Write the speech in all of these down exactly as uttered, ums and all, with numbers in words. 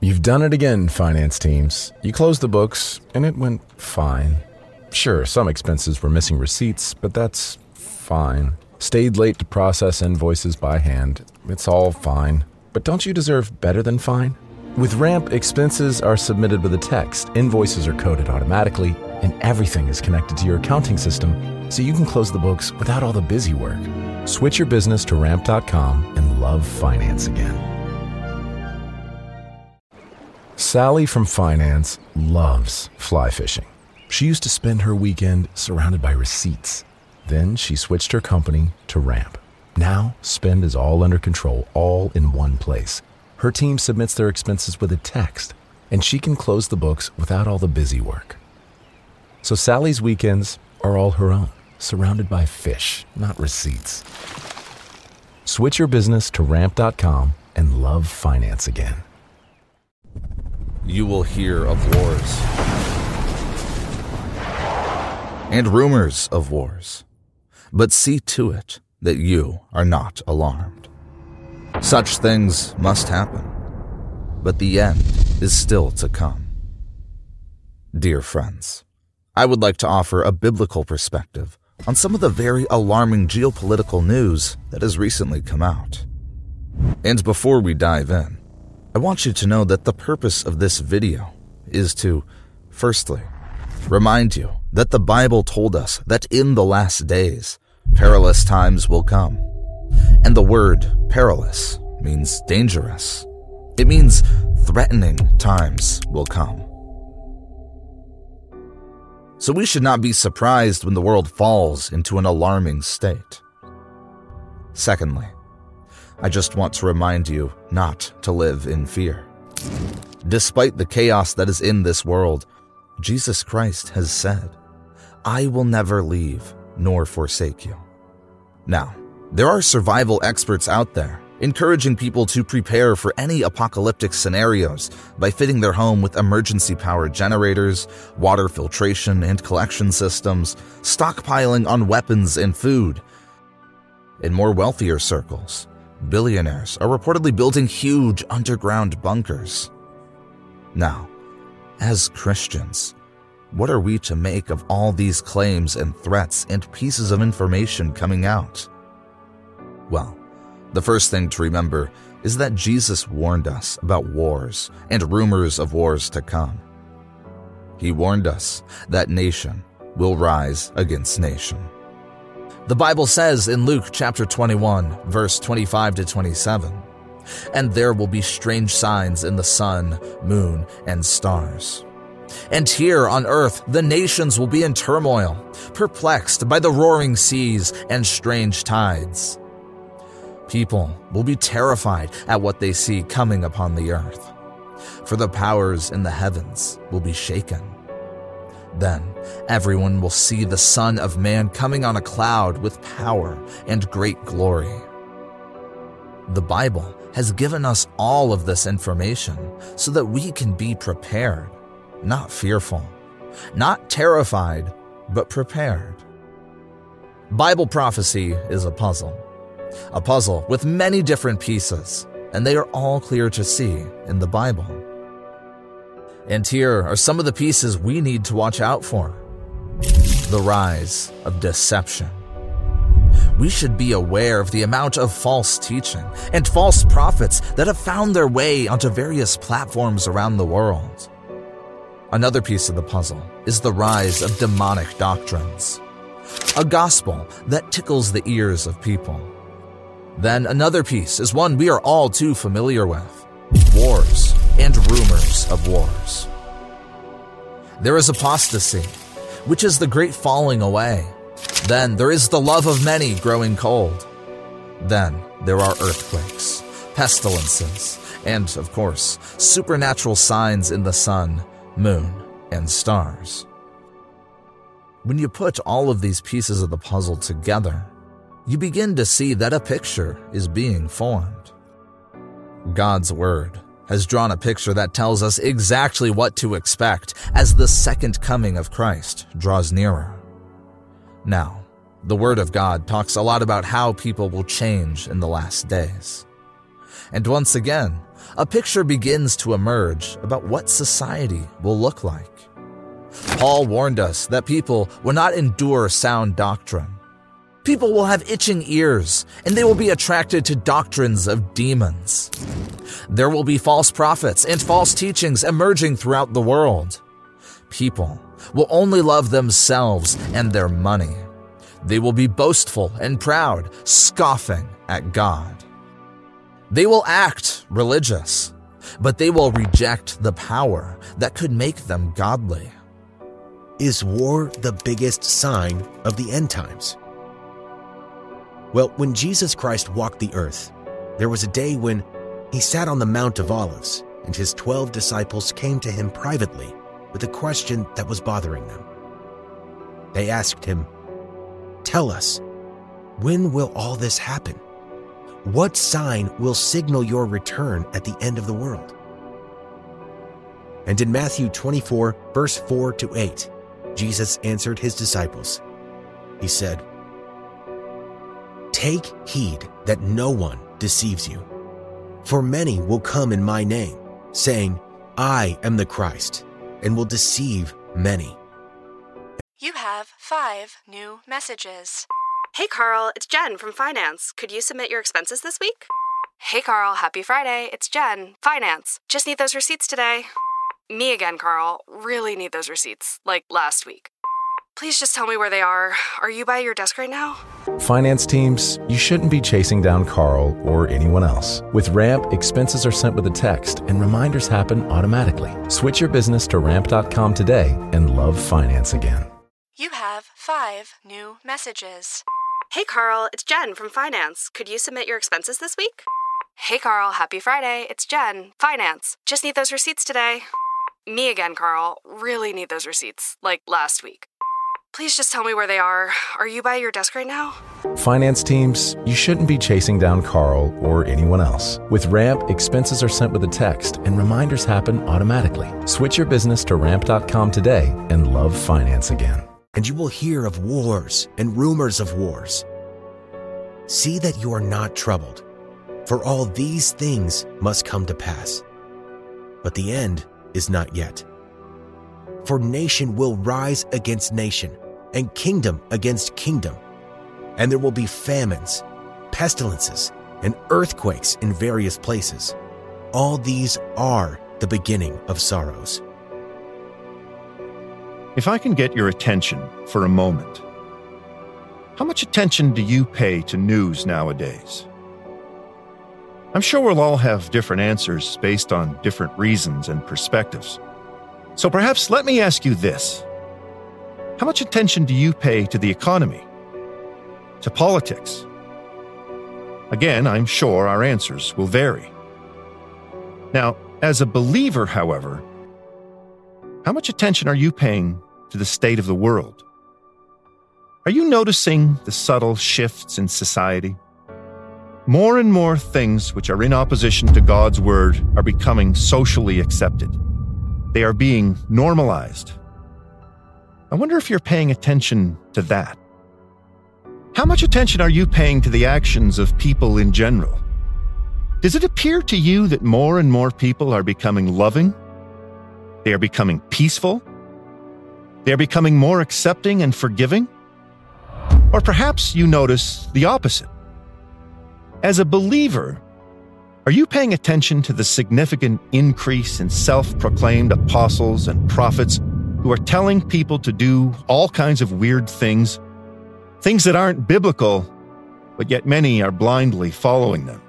You've done it again, finance teams. You closed the books, and it went fine. Sure, some expenses were missing receipts, but that's fine. Stayed late to process invoices by hand. It's all fine. But don't you deserve better than fine? With Ramp, expenses are submitted with a text, invoices are coded automatically, and everything is connected to your accounting system, so you can close the books without all the busy work. Switch your business to ramp dot com and love finance again. Sally from finance loves fly fishing. She used to spend her weekend surrounded by receipts. Then she switched her company to Ramp. Now, spend is all under control, all in one place. Her team submits their expenses with a text, and she can close the books without all the busy work. So Sally's weekends are all her own, surrounded by fish, not receipts. Switch your business to ramp dot com and love finance again. You will hear of wars and rumors of wars, but see to it that you are not alarmed. Such things must happen, but the end is still to come. Dear friends, I would like to offer a biblical perspective on some of the very alarming geopolitical news that has recently come out. And before we dive in, I want you to know that the purpose of this video is to, firstly, remind you that the Bible told us that in the last days, perilous times will come. And the word perilous means dangerous. It means threatening times will come. So we should not be surprised when the world falls into an alarming state. Secondly, I just want to remind you not to live in fear. Despite the chaos that is in this world, Jesus Christ has said, "I will never leave nor forsake you." Now, there are survival experts out there encouraging people to prepare for any apocalyptic scenarios by fitting their home with emergency power generators, water filtration and collection systems, stockpiling on weapons and food. In more wealthier circles, billionaires are reportedly building huge underground bunkers. Now, as Christians, what are we to make of all these claims and threats and pieces of information coming out? Well, the first thing to remember is that Jesus warned us about wars and rumors of wars to come. He warned us that nation will rise against nation. The Bible says in Luke chapter twenty-one, verse twenty-five to twenty-seven, "And there will be strange signs in the sun, moon, and stars. And here on earth the nations will be in turmoil, perplexed by the roaring seas and strange tides. People will be terrified at what they see coming upon the earth, for the powers in the heavens will be shaken. Then everyone will see the Son of Man coming on a cloud with power and great glory." The Bible has given us all of this information so that we can be prepared, not fearful, not terrified, but prepared. Bible prophecy is a puzzle, a puzzle with many different pieces, and they are all clear to see in the Bible. And here are some of the pieces we need to watch out for. The rise of deception. We should be aware of the amount of false teaching and false prophets that have found their way onto various platforms around the world. Another piece of the puzzle is the rise of demonic doctrines, a gospel that tickles the ears of people. Then another piece is one we are all too familiar with: wars and rumors of wars. There is apostasy, which is the great falling away. Then there is the love of many growing cold. Then there are earthquakes, pestilences, and, of course, supernatural signs in the sun, moon, and stars. When you put all of these pieces of the puzzle together, you begin to see that a picture is being formed. God's Word has drawn a picture that tells us exactly what to expect as the second coming of Christ draws nearer. Now, the Word of God talks a lot about how people will change in the last days. And once again, a picture begins to emerge about what society will look like. Paul warned us that people will not endure sound doctrine. People will have itching ears, and they will be attracted to doctrines of demons. There will be false prophets and false teachings emerging throughout the world. People will only love themselves and their money. They will be boastful and proud, scoffing at God. They will act religious, but they will reject the power that could make them godly. Is war the biggest sign of the end times? Well, when Jesus Christ walked the earth, there was a day when he sat on the Mount of Olives, and his twelve disciples came to him privately with a question that was bothering them. They asked him, "Tell us, when will all this happen? What sign will signal your return at the end of the world?" And in Matthew twenty-four, verse four to eight, Jesus answered his disciples. He said, "Take heed that no one deceives you. For many will come in my name, saying, 'I am the Christ,' and will deceive many." You have five new messages. Hey Carl, it's Jen from Finance. Could you submit your expenses this week? Hey Carl, happy Friday. It's Jen, Finance. Just need those receipts today. Me again, Carl. Really need those receipts, like last week. Please just tell me where they are. Are you by your desk right now? Finance teams, you shouldn't be chasing down Carl or anyone else. With Ramp, expenses are sent with a text and reminders happen automatically. Switch your business to ramp dot com today and love finance again. You have five new messages. Hey Carl, it's Jen from Finance. Could you submit your expenses this week? Hey Carl, happy Friday. It's Jen, Finance. Just need those receipts today. Me again, Carl. Really need those receipts, like last week. Please just tell me where they are. Are you by your desk right now? Finance teams, you shouldn't be chasing down Carl or anyone else. With Ramp, expenses are sent with a text and reminders happen automatically. Switch your business to ramp dot com today and love finance again. And you will hear of wars and rumors of wars. See that you are not troubled, for all these things must come to pass. But the end is not yet. For nation will rise against nation, and kingdom against kingdom. And there will be famines, pestilences, and earthquakes in various places. All these are the beginning of sorrows. If I can get your attention for a moment, how much attention do you pay to news nowadays? I'm sure we'll all have different answers based on different reasons and perspectives. So perhaps let me ask you this. How much attention do you pay to the economy? To politics? Again, I'm sure our answers will vary. Now, as a believer, however, how much attention are you paying to the state of the world? Are you noticing the subtle shifts in society? More and more things which are in opposition to God's word are becoming socially accepted. They are being normalized. I wonder if you're paying attention to that. How much attention are you paying to the actions of people in general? Does it appear to you that more and more people are becoming loving? They are becoming peaceful? They are becoming more accepting and forgiving? Or perhaps you notice the opposite. As a believer, are you paying attention to the significant increase in self-proclaimed apostles and prophets who are telling people to do all kinds of weird things, things that aren't biblical, but yet many are blindly following them?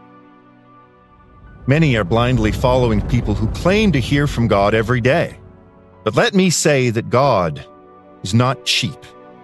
Many are blindly following people who claim to hear from God every day. But let me say that God is not cheap.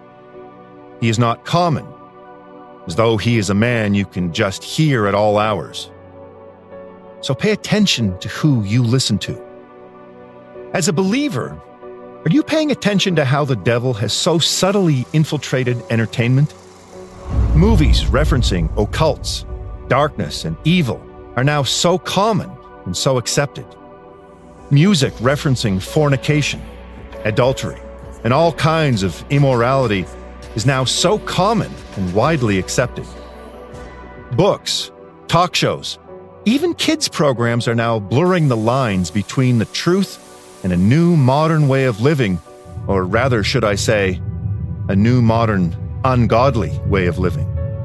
He is not common, as though he is a man you can just hear at all hours. So pay attention to who you listen to. As a believer, are you paying attention to how the devil has so subtly infiltrated entertainment? Movies referencing occults, darkness, and evil are now so common and so accepted. Music referencing fornication, adultery, and all kinds of immorality is now so common and widely accepted. Books, talk shows, Even kids' programs are now blurring the lines between the truth and a new modern way of living, or rather, should I say, a new modern, ungodly way of living.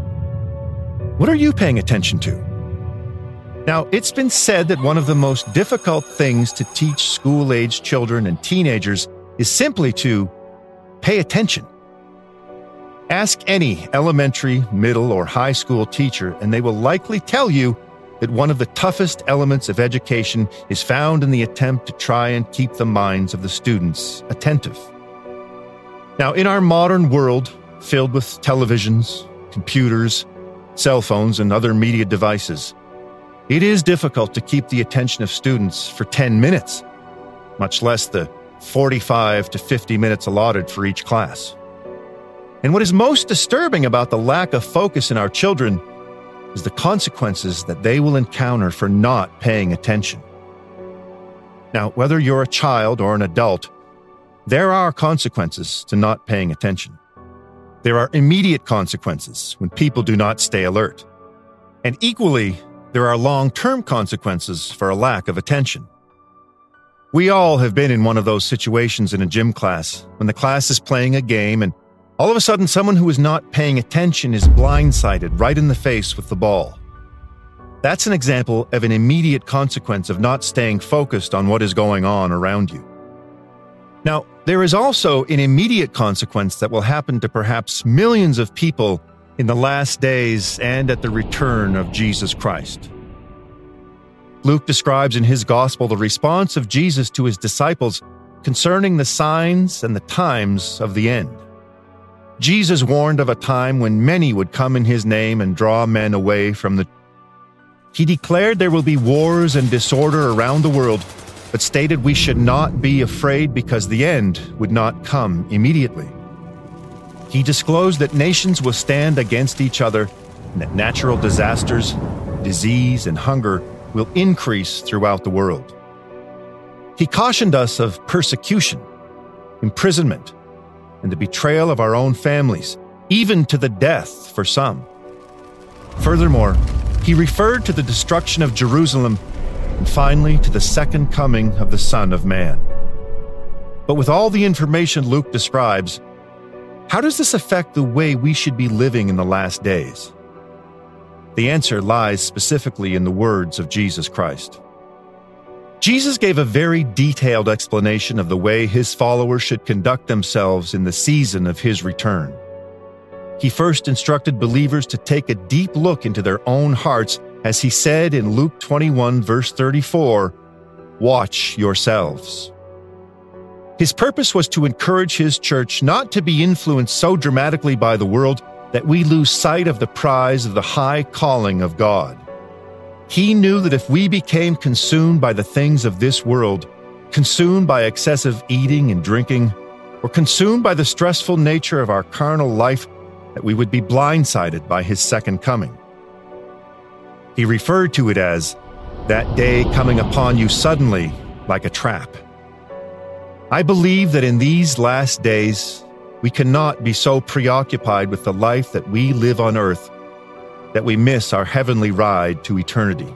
What are you paying attention to? Now, it's been said that one of the most difficult things to teach school-aged children and teenagers is simply to pay attention. Ask any elementary, middle, or high school teacher, and they will likely tell you that one of the toughest elements of education is found in the attempt to try and keep the minds of the students attentive. Now, in our modern world, filled with televisions, computers, cell phones, and other media devices, it is difficult to keep the attention of students for ten minutes, much less the forty-five to fifty minutes allotted for each class. And what is most disturbing about the lack of focus in our children is the consequences that they will encounter for not paying attention. Now, whether you're a child or an adult, there are consequences to not paying attention. There are immediate consequences when people do not stay alert. And equally, there are long-term consequences for a lack of attention. We all have been in one of those situations in a gym class when the class is playing a game and all of a sudden someone who is not paying attention is blindsided right in the face with the ball. That's an example of an immediate consequence of not staying focused on what is going on around you. Now, there is also an immediate consequence that will happen to perhaps millions of people in the last days and at the return of Jesus Christ. Luke describes in his gospel the response of Jesus to his disciples concerning the signs and the times of the end. Jesus warned of a time when many would come in his name and draw men away from the. He declared there will be wars and disorder around the world, but stated we should not be afraid because the end would not come immediately. He disclosed that nations will stand against each other and that natural disasters, disease, and hunger will increase throughout the world. He cautioned us of persecution, imprisonment, and the betrayal of our own families, even to the death for some. Furthermore, he referred to the destruction of Jerusalem and finally to the second coming of the Son of Man. But with all the information Luke describes, how does this affect the way we should be living in the last days? The answer lies specifically in the words of Jesus Christ. Jesus gave a very detailed explanation of the way his followers should conduct themselves in the season of his return. He first instructed believers to take a deep look into their own hearts, as he said in Luke twenty-one, verse thirty-four, "Watch yourselves." His purpose was to encourage his church not to be influenced so dramatically by the world that we lose sight of the prize of the high calling of God. He knew that if we became consumed by the things of this world, consumed by excessive eating and drinking, or consumed by the stressful nature of our carnal life, that we would be blindsided by his second coming. He referred to it as that day coming upon you suddenly like a trap. I believe that in these last days, we cannot be so preoccupied with the life that we live on earth that we miss our heavenly ride to eternity.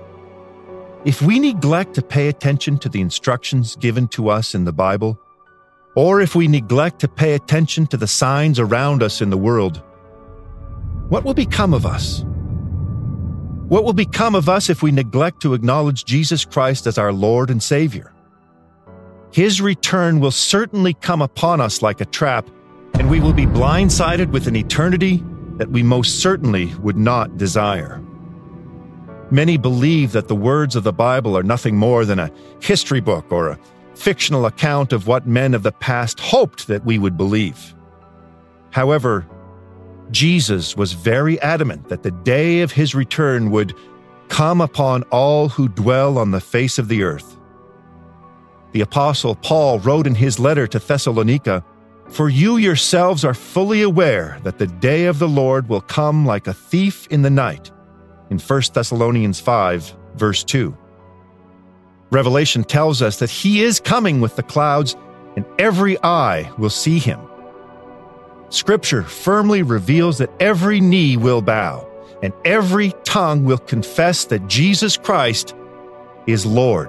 If we neglect to pay attention to the instructions given to us in the Bible, or if we neglect to pay attention to the signs around us in the world, what will become of us? What will become of us if we neglect to acknowledge Jesus Christ as our Lord and Savior? His return will certainly come upon us like a trap, and we will be blindsided with an eternity that we most certainly would not desire. Many believe that the words of the Bible are nothing more than a history book or a fictional account of what men of the past hoped that we would believe. However, Jesus was very adamant that the day of his return would come upon all who dwell on the face of the earth. The Apostle Paul wrote in his letter to Thessalonica, "For you yourselves are fully aware that the day of the Lord will come like a thief in the night," in First Thessalonians five, verse two. Revelation tells us that he is coming with the clouds, and every eye will see him. Scripture firmly reveals that every knee will bow, and every tongue will confess that Jesus Christ is Lord.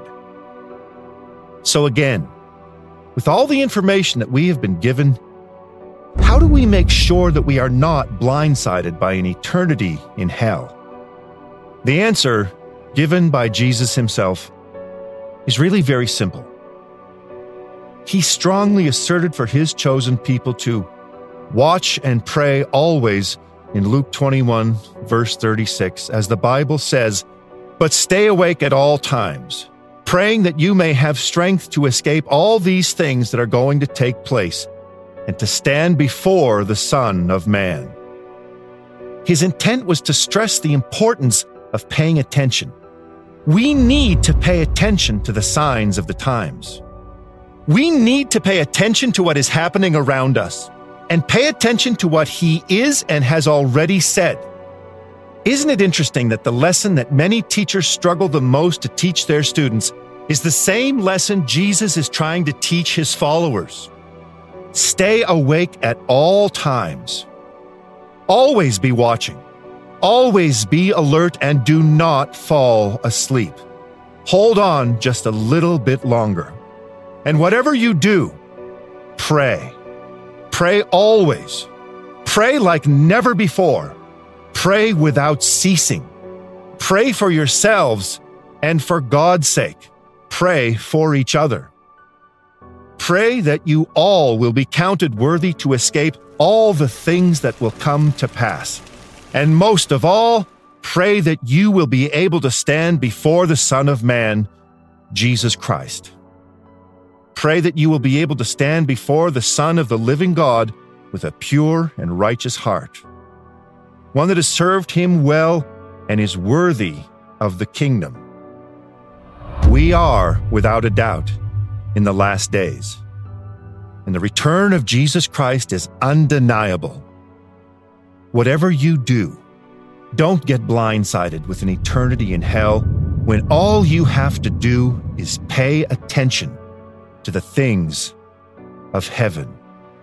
So again, with all the information that we have been given, how do we make sure that we are not blindsided by an eternity in hell? The answer, given by Jesus himself, is really very simple. He strongly asserted for his chosen people to watch and pray always in Luke twenty-one, verse thirty-six, as the Bible says, "But stay awake at all times, praying that you may have strength to escape all these things that are going to take place, and to stand before the Son of Man." His intent was to stress the importance of paying attention. We need to pay attention to the signs of the times. We need to pay attention to what is happening around us, and pay attention to what He is and has already said. Isn't it interesting that the lesson that many teachers struggle the most to teach their students is the same lesson Jesus is trying to teach His followers? Stay awake at all times. Always be watching. Always be alert and do not fall asleep. Hold on just a little bit longer. And whatever you do, pray. Pray always. Pray like never before. Pray without ceasing. Pray for yourselves and for God's sake. Pray for each other. Pray that you all will be counted worthy to escape all the things that will come to pass. And most of all, pray that you will be able to stand before the Son of Man, Jesus Christ. Pray that you will be able to stand before the Son of the living God with a pure and righteous heart, one that has served Him well and is worthy of the kingdom. We are, without a doubt, in the last days, and the return of Jesus Christ is undeniable. Whatever you do, don't get blindsided with an eternity in hell when all you have to do is pay attention to the things of heaven.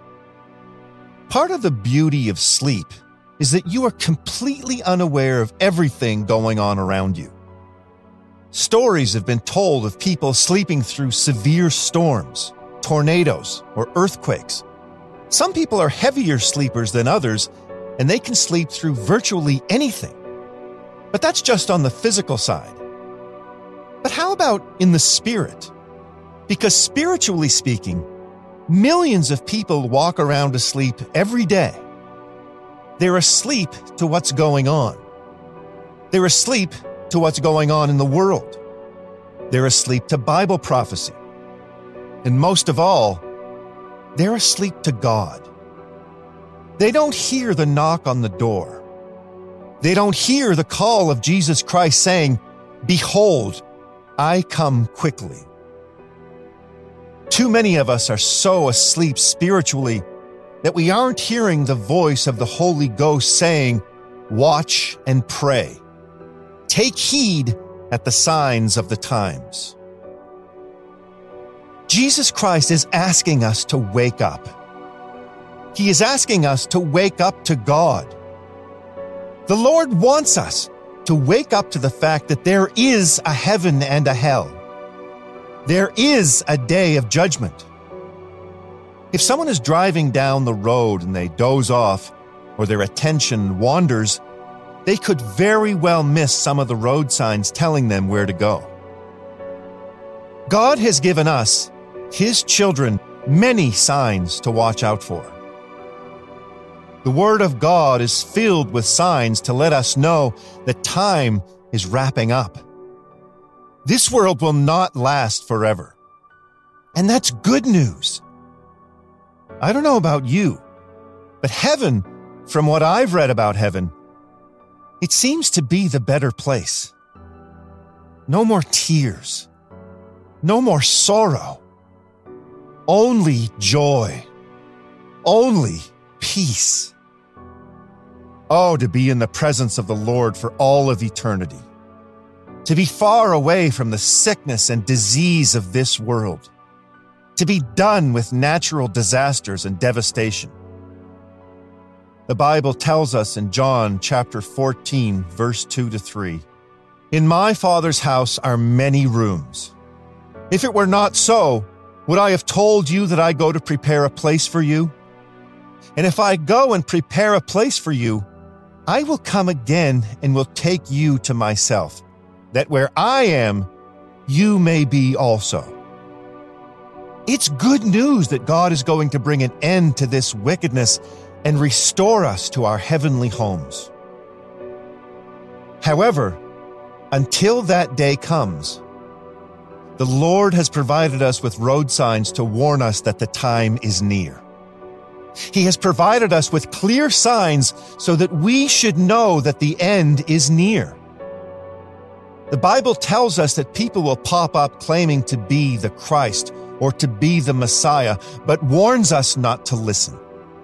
Part of the beauty of sleep is that you are completely unaware of everything going on around you. Stories have been told of people sleeping through severe storms, tornadoes, or earthquakes. Some people are heavier sleepers than others, and they can sleep through virtually anything. But that's just on the physical side. But how about in the spirit? Because spiritually speaking, millions of people walk around asleep every day. They're asleep to what's going on. They're asleep to what's going on in the world. They're asleep to Bible prophecy. And most of all, they're asleep to God. They don't hear the knock on the door. They don't hear the call of Jesus Christ saying, "Behold, I come quickly." Too many of us are so asleep spiritually that we aren't hearing the voice of the Holy Ghost saying, "Watch and pray. Take heed at the signs of the times." Jesus Christ is asking us to wake up. He is asking us to wake up to God. The Lord wants us to wake up to the fact that there is a heaven and a hell. There is a day of judgment. If someone is driving down the road and they doze off or their attention wanders, they could very well miss some of the road signs telling them where to go. God has given us, His children, many signs to watch out for. The Word of God is filled with signs to let us know that time is wrapping up. This world will not last forever. And that's good news. I don't know about you, but heaven, from what I've read about heaven, it seems to be the better place. No more tears. No more sorrow. Only joy. Only peace. Oh, to be in the presence of the Lord for all of eternity. To be far away from the sickness and disease of this world. To be done with natural disasters and devastation. The Bible tells us in John chapter fourteen, verse two to three, "In my Father's house are many rooms. If it were not so, would I have told you that I go to prepare a place for you? And if I go and prepare a place for you, I will come again and will take you to myself, that where I am, you may be also." It's good news that God is going to bring an end to this wickedness and restore us to our heavenly homes. However, until that day comes, the Lord has provided us with road signs to warn us that the time is near. He has provided us with clear signs so that we should know that the end is near. The Bible tells us that people will pop up claiming to be the Christ or to be the Messiah, but warns us not to listen.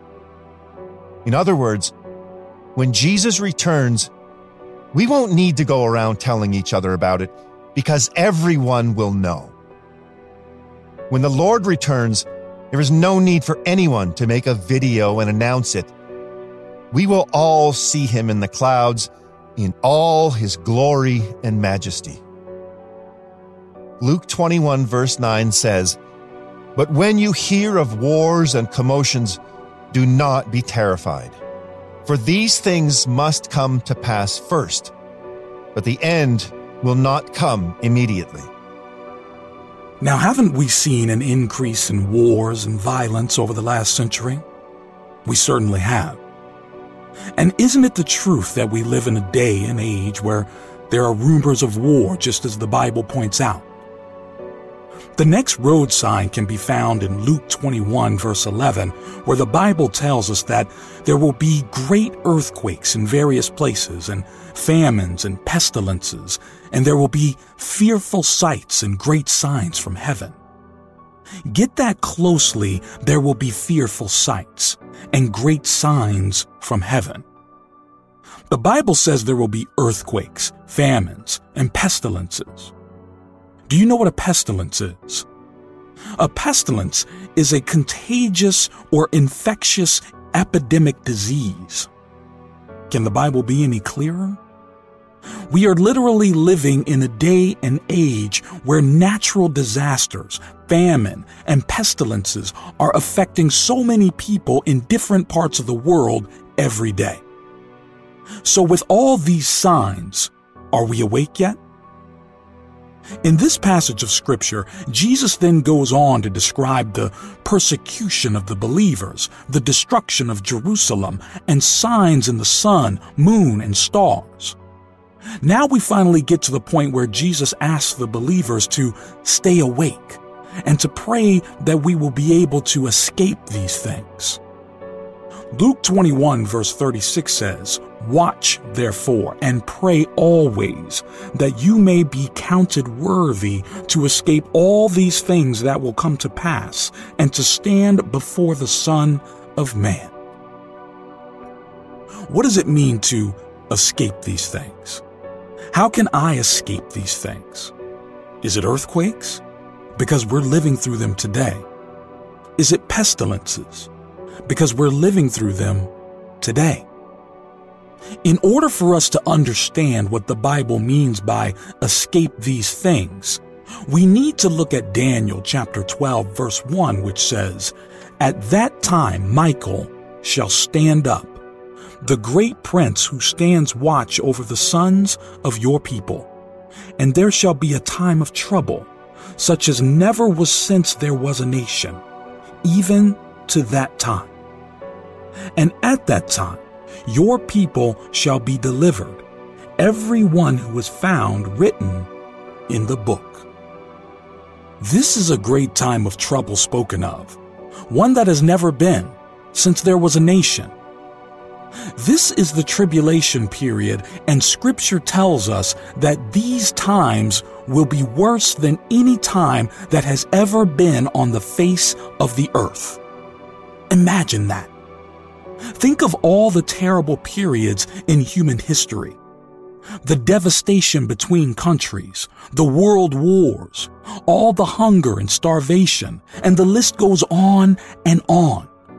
In other words, when Jesus returns, we won't need to go around telling each other about it because everyone will know. When the Lord returns, there is no need for anyone to make a video and announce it. We will all see him in the clouds in all his glory and majesty. Luke twenty-one verse nine says, "But when you hear of wars and commotions, do not be terrified, for these things must come to pass first, but the end will not come immediately." Now, haven't we seen an increase in wars and violence over the last century? We certainly have. And isn't it the truth that we live in a day and age where there are rumors of war, just as the Bible points out? The next road sign can be found in Luke twenty-one, verse eleven, where the Bible tells us that there will be great earthquakes in various places, and famines and pestilences, and there will be fearful sights and great signs from heaven. Get that closely, there will be fearful sights and great signs from heaven. The Bible says there will be earthquakes, famines, and pestilences. Do you know what a pestilence is? A pestilence is a contagious or infectious epidemic disease. Can the Bible be any clearer? We are literally living in a day and age where natural disasters, famine, and pestilences are affecting so many people in different parts of the world every day. So with all these signs, are we awake yet? In this passage of Scripture, Jesus then goes on to describe the persecution of the believers, the destruction of Jerusalem, and signs in the sun, moon, and stars. Now we finally get to the point where Jesus asks the believers to stay awake and to pray that we will be able to escape these things. Luke twenty-one verse thirty-six says, "Watch therefore and pray always, that you may be counted worthy to escape all these things that will come to pass, and to stand before the Son of Man." What does it mean to escape these things? How can I escape these things? Is it earthquakes? Because we're living through them today. Is it pestilences? Because we're living through them today. In order for us to understand what the Bible means by escape these things, we need to look at Daniel chapter twelve verse one, which says, "At that time Michael shall stand up, the great prince who stands watch over the sons of your people. And there shall be a time of trouble, such as never was since there was a nation, even to that time. And at that time your people shall be delivered, every one who is found written in the book." This is a great time of trouble spoken of, one that has never been since there was a nation. This is the tribulation period, and Scripture tells us that these times will be worse than any time that has ever been on the face of the earth. Imagine that. Think of all the terrible periods in human history. The devastation between countries, the world wars, all the hunger and starvation, and the list goes on and on.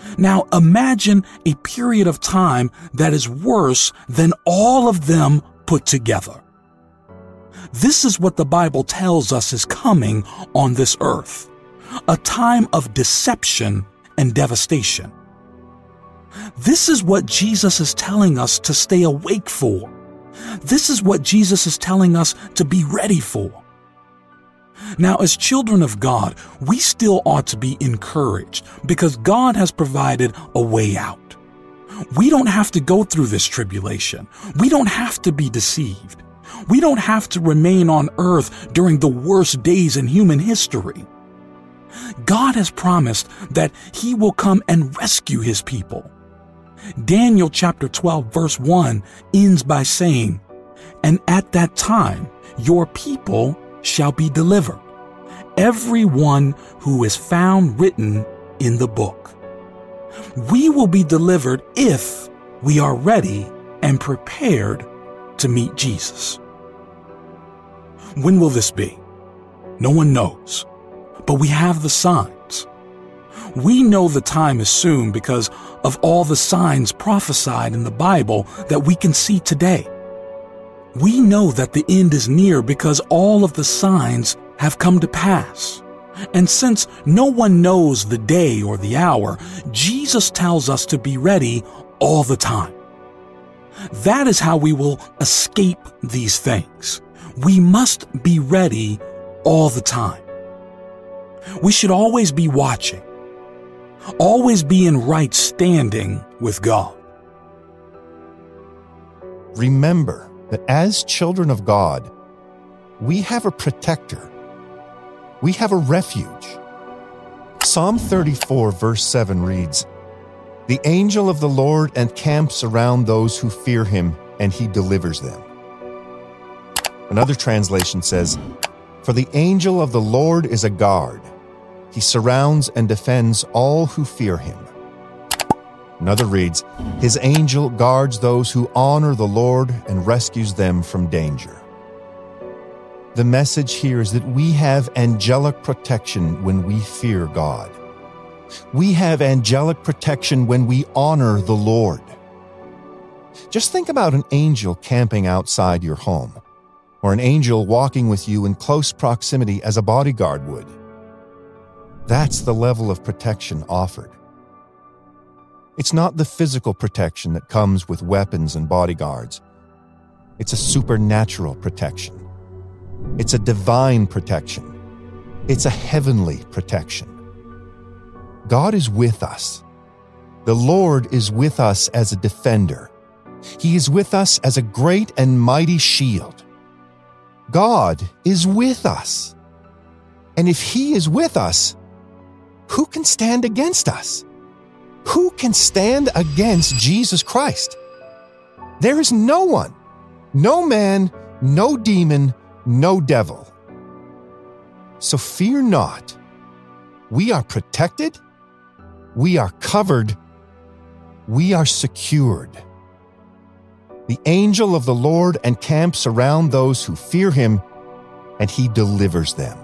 Now imagine a period of time that is worse than all of them put together. This is what the Bible tells us is coming on this earth, a time of deception and devastation. This is what Jesus is telling us to stay awake for. This is what Jesus is telling us to be ready for. Now, as children of God, we still ought to be encouraged because God has provided a way out. We don't have to go through this tribulation. We don't have to be deceived. We don't have to remain on earth during the worst days in human history. God has promised that He will come and rescue His people. Daniel chapter twelve verse one ends by saying, "And at that time your people shall be delivered, every one who is found written in the book." We will be delivered if we are ready and prepared to meet Jesus. When will this be? No one knows, but we have the signs. We know the time is soon because of all the signs prophesied in the Bible that we can see today. We know that the end is near because all of the signs have come to pass. And since no one knows the day or the hour, Jesus tells us to be ready all the time. That is how we will escape these things. We must be ready all the time. We should always be watching, always be in right standing with God. Remember that as children of God, we have a protector. We have a refuge. Psalm thirty-four verse seven reads, "The angel of the Lord encamps around those who fear Him, and He delivers them." Another translation says, "For the angel of the Lord is a guard. He surrounds and defends all who fear Him." Another reads, "His angel guards those who honor the Lord and rescues them from danger." The message here is that we have angelic protection when we fear God. We have angelic protection when we honor the Lord. Just think about an angel camping outside your home, or an angel walking with you in close proximity as a bodyguard would. That's the level of protection offered. It's not the physical protection that comes with weapons and bodyguards. It's a supernatural protection. It's a divine protection. It's a heavenly protection. God is with us. The Lord is with us as a defender. He is with us as a great and mighty shield. God is with us. And if He is with us, who can stand against us? Who can stand against Jesus Christ? There is no one, no man, no demon, no devil. So fear not. We are protected. We are covered. We are secured. The angel of the Lord encamps around those who fear Him, and He delivers them.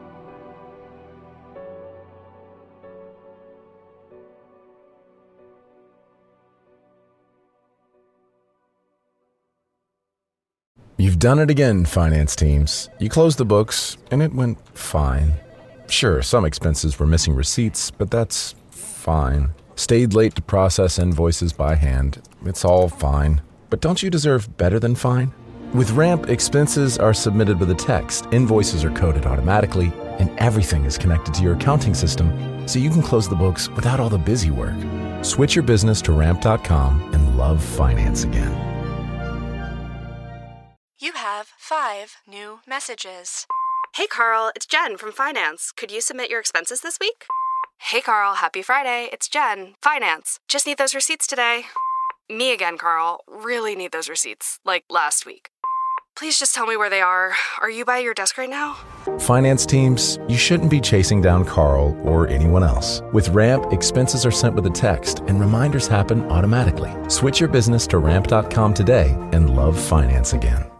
You've done it again, finance teams. You closed the books, and it went fine. Sure, some expenses were missing receipts, but that's fine. Stayed late to process invoices by hand. It's all fine. But don't you deserve better than fine? With Ramp, expenses are submitted with a text, invoices are coded automatically, and everything is connected to your accounting system, so you can close the books without all the busy work. Switch your business to ramp dot com and love finance again. You have five new messages. Hey, Carl, it's Jen from Finance. Could you submit your expenses this week? Hey, Carl, happy Friday. It's Jen, Finance. Just need those receipts today. Me again, Carl. Really need those receipts, like last week. Please just tell me where they are. Are you by your desk right now? Finance teams, you shouldn't be chasing down Carl or anyone else. With Ramp, expenses are sent with a text and reminders happen automatically. Switch your business to ramp dot com today and love finance again.